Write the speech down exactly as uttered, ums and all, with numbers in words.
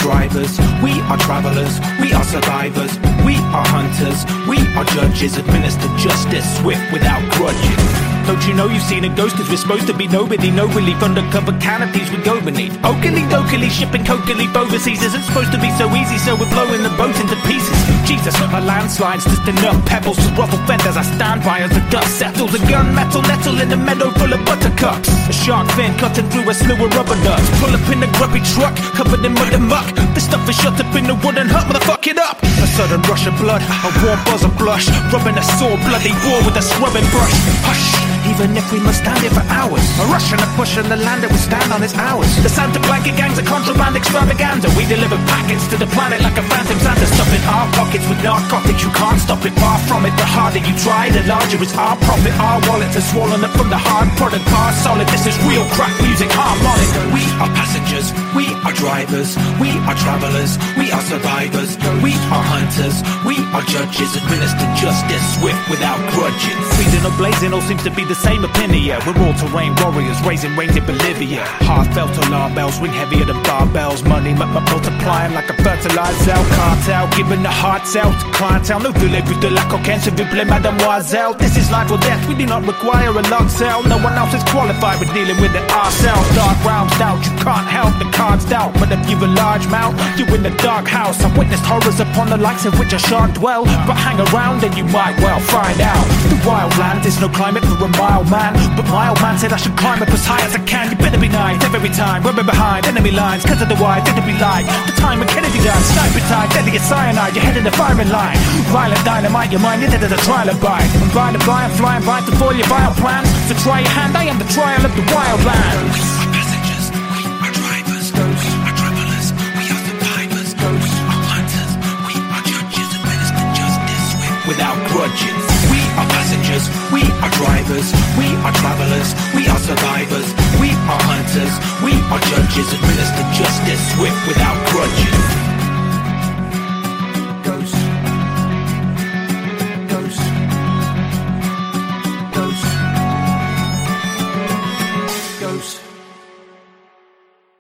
drivers, we are travelers, we are survivors, we are hunters, we are judges, administer justice swift without grudges. Don't you know you've seen a ghost? Cause we're supposed to be nobody, no relief. Undercover canopies we go beneath. Oakley dokily, shipping coca leaf overseas isn't supposed to be so easy, so we're blowing the boat into pieces. Jesus, my landslides, just enough pebbles to ruffle feathers. I stand by as the dust settles. A gunmetal nettle in a meadow full of buttercups. A shark fin cutting through a slew of rubber nuts. Pull up in a grubby truck, covered in mud and muck. This stuff is shut up in the wooden hut, motherfuck it up. A sudden rush of blood, a warm buzz of blush, rubbing a sore bloody war with a scrubbing brush. Hush! Even if we must stand here for hours, a rush and a push and the land that will stand on its hours. The Santa Blanca gang's a contraband extravaganza. We deliver packets to the planet like a phantom Santa. Stuff in our pockets with narcotics, you can't stop it. Far from it, the harder you try, the larger is our profit. Our wallets are swollen up from the hard product. Bar solid, this is real crack music, harmonic. We are passengers, we are drivers, we are travelers, we are survivors, we are hunters, we are judges, administer justice swift without grudges. Freezing or blazing all seems to be the same opinion, yeah. We're all-terrain warriors, raising reigns in Bolivia. Heartfelt alarm bells ring heavier than barbells. Money m- m- multiplying like a fertilized cell. Cartel giving the heart cell to clientele. No voulez-vous de la cocaine, s'il vous plaît, mademoiselle. This is life or death, we do not require a locked cell. No one else is qualified with dealing with it ourselves. Dark rounds doubt, you can't help the cards doubt. But if you've a large mouth, you're in the dark house. I've witnessed horrors upon the likes of which I shan't dwell. But hang around and you might well find out. The wild land is no climate for a mild man, but my old man said I should climb up as high as I can. You better be nice every time, we're behind enemy lines. Cause of the wide, it'll be like the time when Kennedy died. Sniper time, deadly as cyanide, you're heading the firing line. Violent dynamite, your mind, you're dead as a trial of bite. I'm blind to blind, flying by to foil your vile plans. So try your hand, I am the trial of the wild land. We are passengers, we are drivers, we are travelers, we are survivors, we are hunters, we are judges, administer justice swift without grudges. We are passengers, we are drivers, we are travelers, we are survivors, we are hunters, we are judges, administer justice swift without grudges.